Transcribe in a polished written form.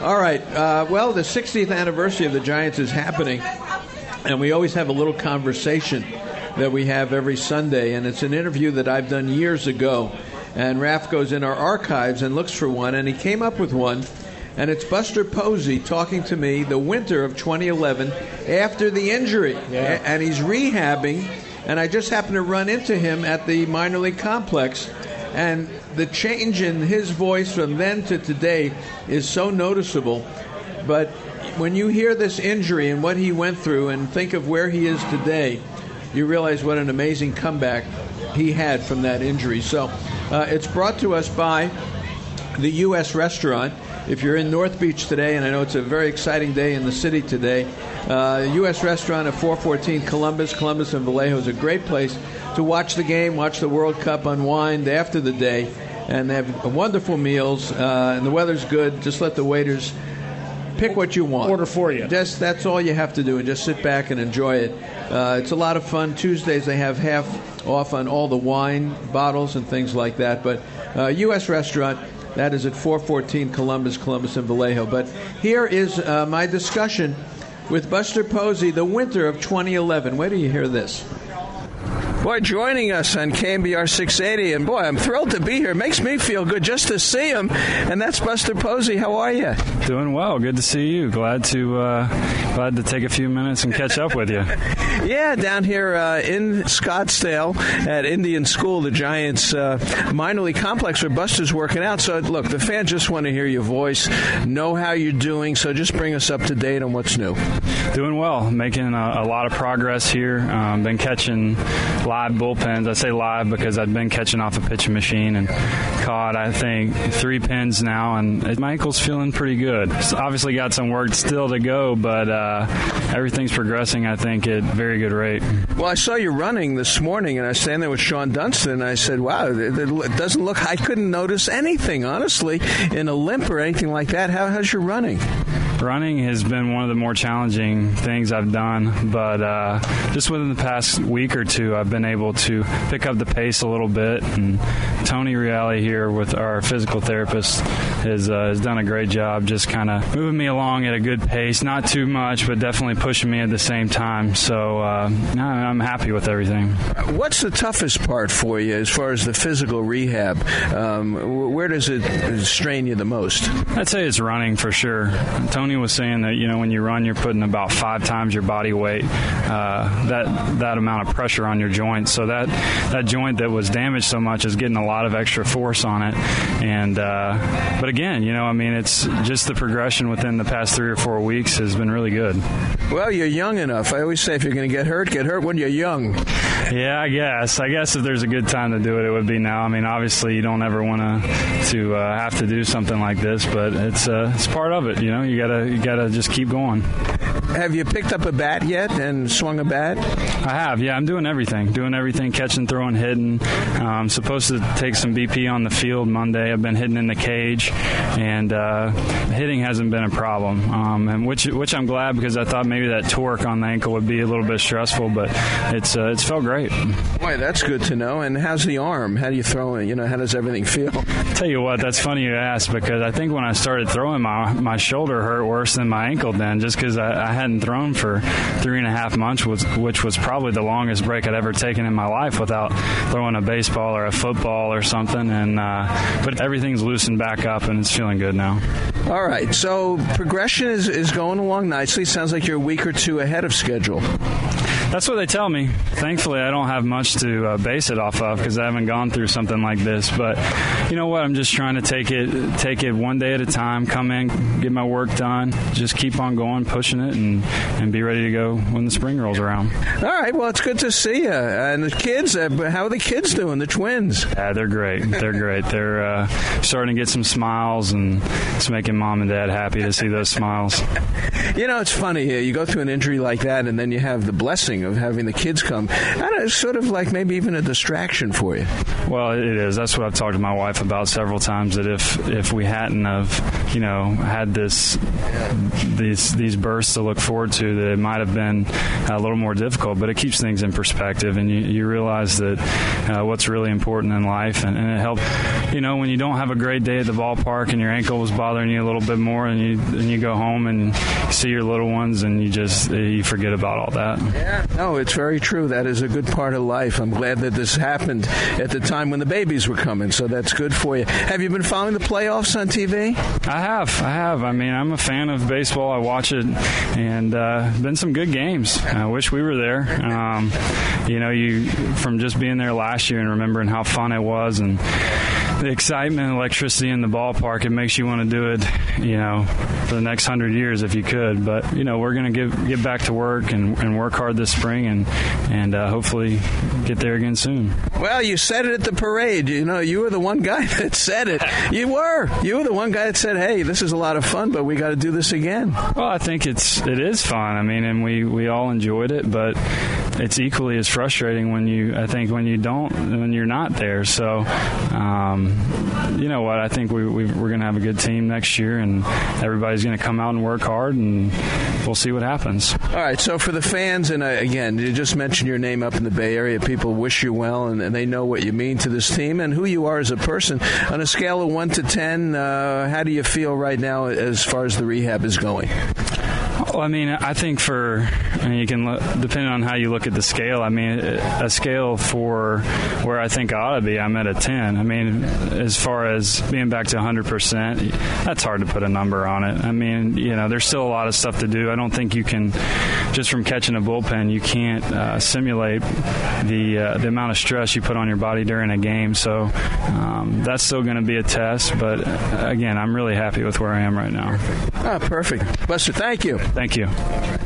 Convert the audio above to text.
All right. Well, the 60th anniversary of the Giants is happening, and we always have a little conversation that we have every Sunday, and it's an interview that I've done years ago. And Raph goes in our archives and looks for one, and he came up with one, and it's Buster Posey talking to me the winter of 2011 after the injury. Yeah. And he's rehabbing, and I just happened to run into him at the minor league complex. And the change in his voice from then to today is so noticeable. But when you hear this injury and what he went through and think of where he is today, you realize what an amazing comeback he had from that injury. So it's brought to us by the U.S. Restaurant. If you're in North Beach today, and I know it's a very exciting day in the city today, U.S. Restaurant at 414 Columbus and Vallejo is a great place to watch the game, watch the World Cup, unwind after the day. And they have wonderful meals, and the weather's good. Just let the waiters pick what you want. Order for you. That's all you have to do, and just sit back and enjoy it. It's a lot of fun. Tuesdays they have half off on all the wine bottles and things like that. But U.S. Restaurant, that is at 414 Columbus and Vallejo. But here is my discussion with Buster Posey, the winter of 2011. Wait till you hear this. Boy, joining us on KMBR 680, and boy, I'm thrilled to be here. It makes me feel good just to see him, and that's Buster Posey. How are you? Doing well. Good to see you. Glad to take a few minutes and catch up with you. Yeah, down here in Scottsdale at Indian School, the Giants minor league complex where Buster's working out. So, look, the fans just want to hear your voice, know how you're doing, so just bring us up to date on what's new. Doing well. Making a lot of progress here. Been catching live bullpens. I say live because I've been catching off a pitching machine and caught, I think, 3 pins now, and my ankle's feeling pretty good. So obviously got some work still to go, but everything's progressing, I think, at a very good rate. Well, I saw you running this morning, and I was standing there with Sean Dunston, and I said, wow, it doesn't look, I couldn't notice anything, honestly, in a limp or anything like that. How's your running? Running has been one of the more challenging things I've done, but just within the past week or two, I've been able to pick up the pace a little bit. And Tony Reale here with our physical therapist has done a great job just kind of moving me along at a good pace. Not too much, but definitely pushing me at the same time. So I'm happy with everything. What's the toughest part for you as far as the physical rehab? Where does it strain you the most? I'd say it's running for sure. Tony was saying that, when you run, you're putting about 5 times your body weight, that amount of pressure on your joints. So that joint that was damaged so much is getting a lot of extra force on it. And but again, it's just the progression within the past 3 or 4 weeks has been really good. Well, you're young enough. I always say if you're going to get hurt when you're young. Yeah, I guess if there's a good time to do it, it would be now. Obviously, you don't ever want to have to do something like this, but it's part of it. You gotta just keep going. Have you picked up a bat yet and swung a bat? I have. Yeah, I'm doing everything, catching, throwing, hitting. I'm supposed to take some BP on the field Monday. I've been hitting in the cage, and hitting hasn't been a problem. And which I'm glad, because I thought maybe that torque on the ankle would be a little bit stressful, but it's felt great. Boy, that's good to know. And how's the arm? How do you throw it? How does everything feel? Tell you what, that's funny you ask, because I think when I started throwing, my shoulder hurt worse than my ankle then, just because I hadn't thrown for 3.5 months, which was probably the longest break I'd ever taken in my life without throwing a baseball or a football or something. And but everything's loosened back up, and it's feeling good now. All right, so progression is going along nicely. Sounds like you're a week or two ahead of schedule. That's what they tell me. Thankfully, I don't have much to base it off of, because I haven't gone through something like this. But you know what? I'm just trying to take it one day at a time, come in, get my work done, just keep on going, pushing it, and be ready to go when the spring rolls around. All right. Well, it's good to see you. And the kids, how are the kids doing, the twins? Yeah, they're great. They're great. They're starting to get some smiles, and it's making Mom and Dad happy to see those smiles. It's funny. You go through an injury like that, and then you have the blessing of having the kids come. it's sort of like maybe even a distraction for you. Well, it is. That's what I've talked to my wife about several times, that if we hadn't have, had these bursts to look forward to, that it might have been a little more difficult, but it keeps things in perspective, and you realize that what's really important in life, and it helps, when you don't have a great day at the ballpark and your ankle was bothering you a little bit more, and you go home and see your little ones, and you forget about all that. Yeah, no, it's very true. That is a good part of life. I'm glad that this happened at the time when the babies were coming, so that's good for you. Have you been following the playoffs on TV? I have. I mean, I'm a fan of baseball. I watch it, and been some good games. I wish we were there. You from just being there last year and remembering how fun it was, and the excitement and electricity in the ballpark, it makes you want to do it, for the next 100 years if you could. But, we're going to get back to work and work hard this spring and hopefully get there again soon. Well, you said it at the parade. You were the one guy that said it. You were the one guy that said, hey, this is a lot of fun, but we got to do this again. Well, I think it is fun. I mean, and we all enjoyed it, but it's equally as frustrating when you're not there. So, you know what? I think we're going to have a good team next year, and everybody's going to come out and work hard, and we'll see what happens. All right. So for the fans, and again, you just mentioned your name up in the Bay Area. People wish you well, and they know what you mean to this team and who you are as a person. On a scale of 1 to 10, how do you feel right now as far as the rehab is going? Well, I mean, I think you can look, depending on how you look at the scale. I mean, a scale for where I think I ought to be, I'm at a 10. I mean, as far as being back to 100%, that's hard to put a number on it. I mean, there's still a lot of stuff to do. I don't think you can, just from catching a bullpen, you can't simulate the amount of stress you put on your body during a game. So that's still going to be a test. But again, I'm really happy with where I am right now. Perfect. Buster, thank you. Thank you.